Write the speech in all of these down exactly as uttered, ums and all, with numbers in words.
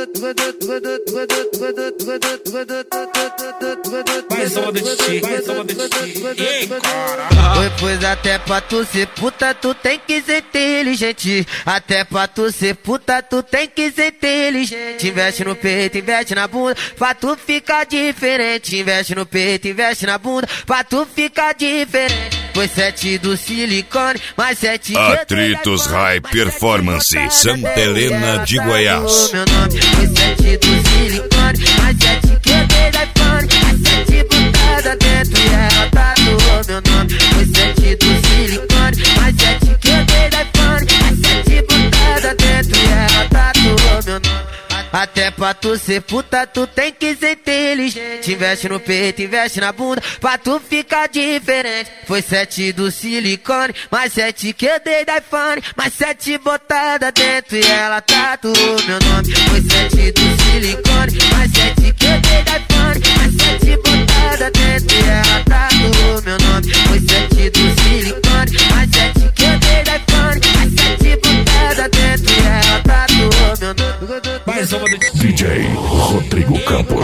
Mais uma de ti, mais uma de ti. Ei, cara. Pois até pra tu ser puta, tu tem que ser inteligente. Até pra tu ser puta, tu tem que ser inteligente. Investe no peito, investe na bunda, pra tu ficar diferente. Investe no peito, investe na bunda, pra tu ficar diferente. Pois sete do silicone, mais sete... Atritos High Performance, Santa Helena de Goiás. Meu nome foi sete do silicone, mais sete que eu dei da iPhone. Mais sete botada dentro e ela tatuou meu nome. Foi sete do silicone, mais sete que eu dei da iPhone. Mais sete botada dentro e ela tatuou meu nome. Até pra tu ser puta, tu tem que ser inteligente. Investe no peito, investe na bunda, pra tu ficar diferente. Foi sete do silicone, mais sete que eu dei da iPhone. Mais sete botada dentro e ela tatuou meu nome. Foi sete do silicone, mais sete que eu dei da iPhone. Mais sete botada dentro e ela tatuou meu nome. Foi sete do silicone, mais sete que eu dei da iPhone. Mais sete botada dentro e ela tatuou meu nome. Mais uma de ti. D J Rodrigo Campos.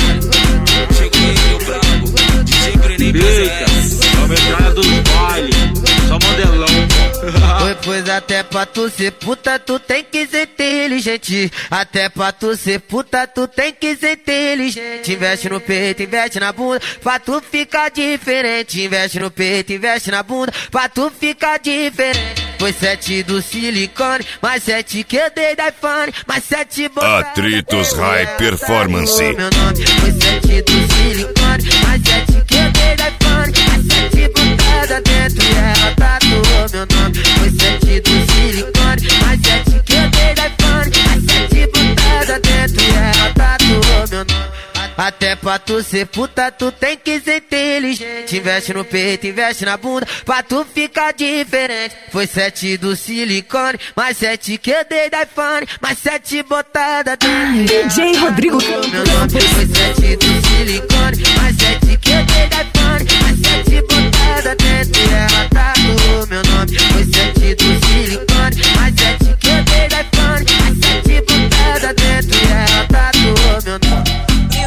Cheguei eu brabo, D J Breninho. Eita, é a metralha dos bailes, só modelão. Pois, pois até pra tu ser puta, tu tem que ser inteligente. Até pra tu ser puta, tu tem que ser inteligente. Investe no peito, investe na bunda, pra tu ficar diferente. Investe no peito, investe na bunda, pra tu ficar diferente. Foi sete do silicone, mais sete que eu dei da iPhone. Mais sete botada. Atritos High Performance. Meu nome foi sete do silicone, mais sete que eu dei da iPhone. Mais sete botada dentro e ela tatuou meu nome. Foi sete do silicone, mais sete que eu dei da iPhone. Mais sete botada dentro e ela tatuou meu nome. Até pra tu ser puta, tu tem que ser inteligente. Investe no peito, investe na bunda, pra tu ficar diferente. Foi sete do silicone, mais sete que eu dei da iPhone. Mais sete botada dentro. D J Rodrigo Campos. Meu nome foi sete do silicone, mais sete que eu dei da iPhone. Mais sete botada dentro e ela tatuou meu nome. Foi sete do silicone, mais sete que eu dei da iPhone. Mais sete botada dentro e ela tatuou meu nome.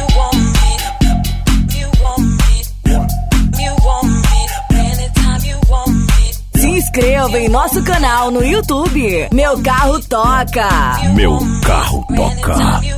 Se inscreva em nosso canal no YouTube. Meu Carro Toca. Meu Carro Toca.